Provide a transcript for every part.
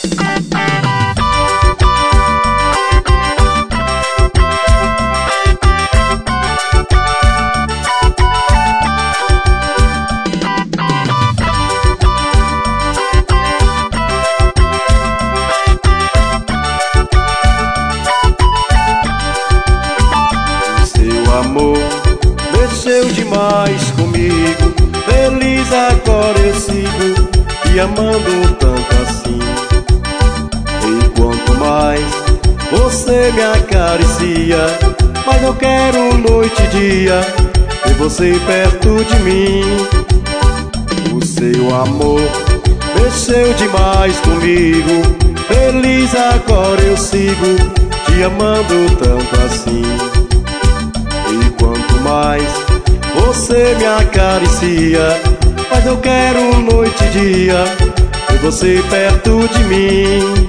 Amor, mexeu demais comigo. Feliz agora eu sigo, te amando tanto assim. E quanto mais você me acaricia, mas eu quero noite e dia ter você perto de mim. O seu amor mexeu demais comigo. Feliz agora eu sigo, te amando tanto assim. E quanto mais você me acaricia, mas eu quero noite e dia ter você perto de mim.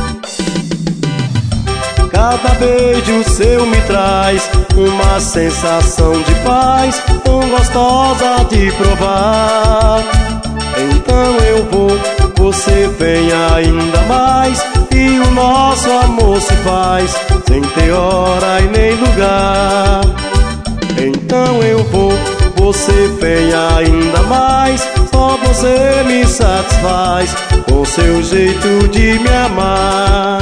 Cada beijo seu me traz uma sensação de paz tão gostosa de provar. Então eu vou, você vem ainda mais, e o nosso amor se faz sem ter hora e nem lugar. Então eu vou, você vem ainda mais, só você me satisfaz com seu jeito de me amar.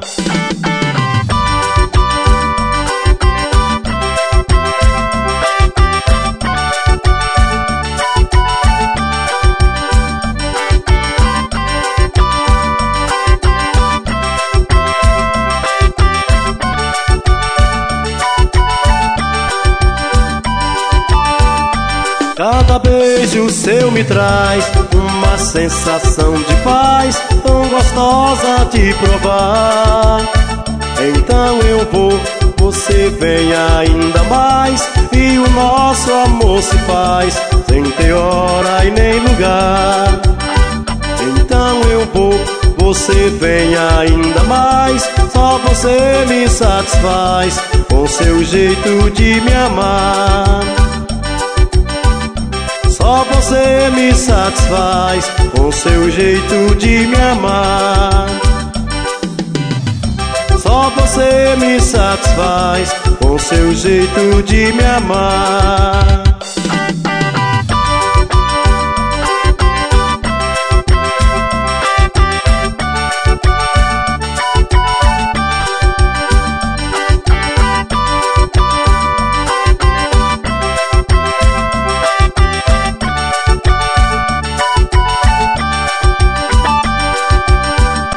Cada beijo seu me traz uma sensação de paz tão gostosa de provar. Então eu vou, você vem ainda mais, e o nosso amor se faz sem ter hora e nem lugar. Então eu vou, você vem ainda mais, só você me satisfaz com seu jeito de me amar. Só você me satisfaz com seu jeito de me amar. Só você me satisfaz com seu jeito de me amar.